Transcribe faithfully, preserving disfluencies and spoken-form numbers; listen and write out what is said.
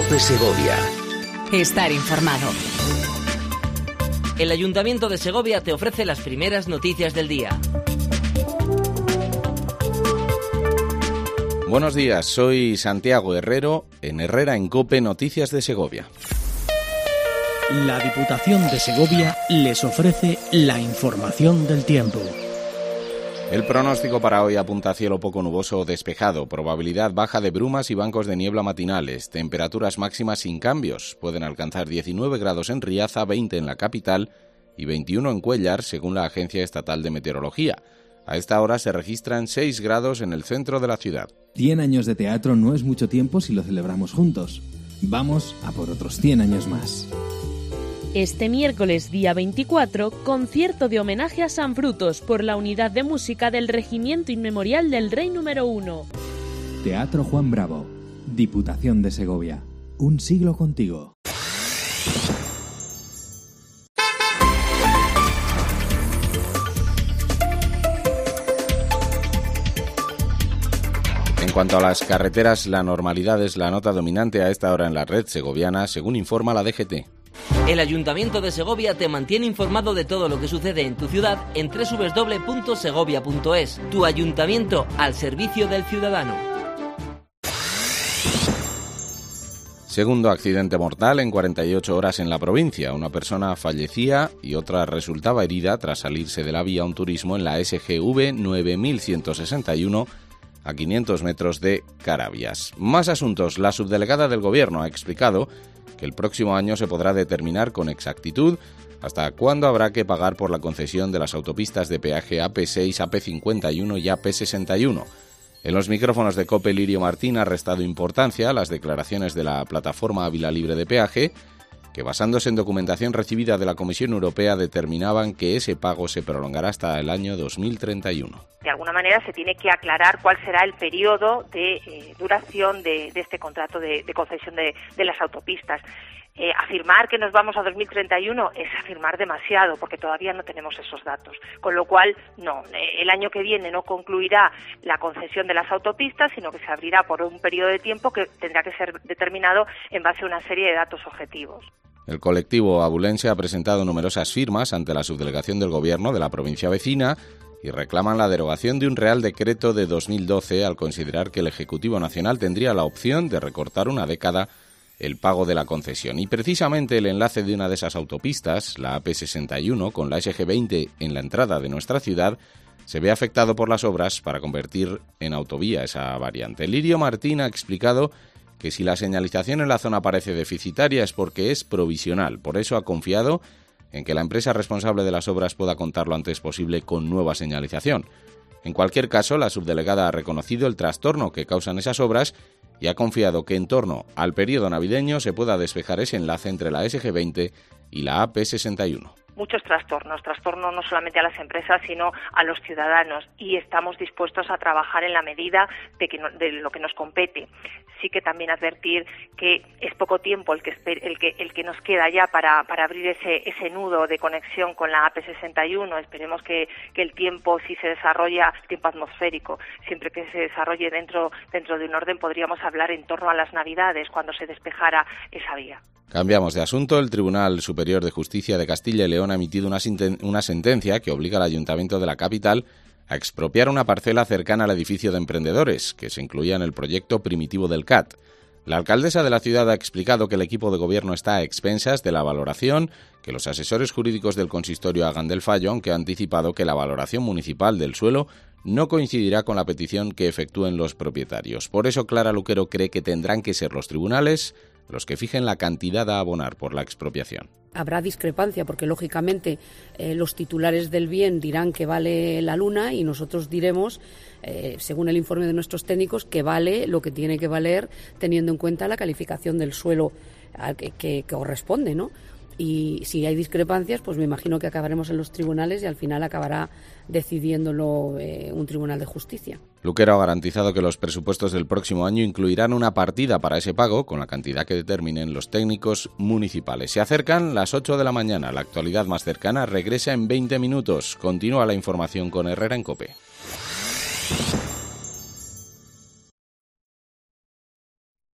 COPE Segovia. Estar informado. El Ayuntamiento de Segovia te ofrece las primeras noticias del día. Buenos días, soy Santiago Herrero, en Herrera en COPE Noticias de Segovia. La Diputación de Segovia les ofrece la información del tiempo. El pronóstico para hoy apunta a cielo poco nuboso o despejado, probabilidad baja de brumas y bancos de niebla matinales, temperaturas máximas sin cambios, pueden alcanzar diecinueve grados en Riaza, veinte en la capital y veintiuno en Cuéllar, según la Agencia Estatal de Meteorología. A esta hora se registran seis grados en el centro de la ciudad. cien años de teatro no es mucho tiempo si lo celebramos juntos. Vamos a por otros cien años más. Este miércoles, día veinticuatro, concierto de homenaje a San Frutos por la Unidad de Música del Regimiento Inmemorial del Rey número uno. Teatro Juan Bravo, Diputación de Segovia. Un siglo contigo. En cuanto a las carreteras, la normalidad es la nota dominante a esta hora en la red segoviana, según informa la D G T. El Ayuntamiento de Segovia te mantiene informado de todo lo que sucede en tu ciudad en doble u doble u doble u punto segovia punto es. Tu ayuntamiento al servicio del ciudadano. Segundo accidente mortal en cuarenta y ocho horas en la provincia. Una persona fallecía y otra resultaba herida tras salirse de la vía a un turismo en la S G V nueve mil ciento sesenta y uno a quinientos metros de Carabias. Más asuntos. La subdelegada del Gobierno ha explicado que el próximo año se podrá determinar con exactitud hasta cuándo habrá que pagar por la concesión de las autopistas de peaje A P seis, A P cincuenta y uno y A P sesenta y uno. En los micrófonos de COPE, Lirio Martín ha restado importancia a las declaraciones de la plataforma Ávila Libre de Peaje, que basándose en documentación recibida de la Comisión Europea determinaban que ese pago se prolongará hasta el año dos mil treinta y uno. De alguna manera se tiene que aclarar cuál será el periodo de eh, duración de, de este contrato de, de concesión de, de las autopistas. Eh, afirmar que nos vamos a dos mil treinta y uno es afirmar demasiado, porque todavía no tenemos esos datos. Con lo cual, no, eh, el año que viene no concluirá la concesión de las autopistas, sino que se abrirá por un periodo de tiempo que tendrá que ser determinado en base a una serie de datos objetivos. El colectivo abulense ha presentado numerosas firmas ante la subdelegación del Gobierno de la provincia vecina y reclaman la derogación de un Real Decreto de dos mil doce al considerar que el Ejecutivo Nacional tendría la opción de recortar una década el pago de la concesión. Y precisamente el enlace de una de esas autopistas, la A P sesenta y uno, con la S G veinte en la entrada de nuestra ciudad, se ve afectado por las obras para convertir en autovía esa variante. Lirio Martín ha explicado que si la señalización en la zona parece deficitaria es porque es provisional. Por eso ha confiado en que la empresa responsable de las obras pueda contar lo antes posible con nueva señalización. En cualquier caso, la subdelegada ha reconocido el trastorno que causan esas obras y ha confiado que en torno al periodo navideño se pueda despejar ese enlace entre la S G veinte y la A P sesenta y uno. Muchos trastornos, trastornos no solamente a las empresas, sino a los ciudadanos, y estamos dispuestos a trabajar en la medida de, que no, de lo que nos compete. Sí que también advertir que es poco tiempo el que el que el que nos queda ya para, para abrir ese ese nudo de conexión con la A P sesenta y uno. Esperemos que, que el tiempo, si se desarrolla, tiempo atmosférico, siempre que se desarrolle dentro dentro de un orden, podríamos hablar en torno a las Navidades, cuando se despejara esa vía. Cambiamos de asunto. El Tribunal Superior de Justicia de Castilla y León ha emitido una, una sentencia que obliga al Ayuntamiento de la capital a expropiar una parcela cercana al edificio de emprendedores, que se incluía en el proyecto primitivo del C A T. La alcaldesa de la ciudad ha explicado que el equipo de gobierno está a expensas de la valoración que los asesores jurídicos del consistorio hagan del fallo, aunque ha anticipado que la valoración municipal del suelo no coincidirá con la petición que efectúen los propietarios. Por eso, Clara Luquero cree que tendrán que ser los tribunales los que fijen la cantidad a abonar por la expropiación. Habrá discrepancia porque, lógicamente, eh, los titulares del bien dirán que vale la luna y nosotros diremos, eh, según el informe de nuestros técnicos, que vale lo que tiene que valer teniendo en cuenta la calificación del suelo a que, que, que corresponde, ¿no? Y si hay discrepancias, pues me imagino que acabaremos en los tribunales y al final acabará decidiéndolo eh, un tribunal de justicia. Luquero ha garantizado que los presupuestos del próximo año incluirán una partida para ese pago con la cantidad que determinen los técnicos municipales. Se acercan las ocho de la mañana. La actualidad más cercana regresa en veinte minutos. Continúa la información con Herrera en COPE.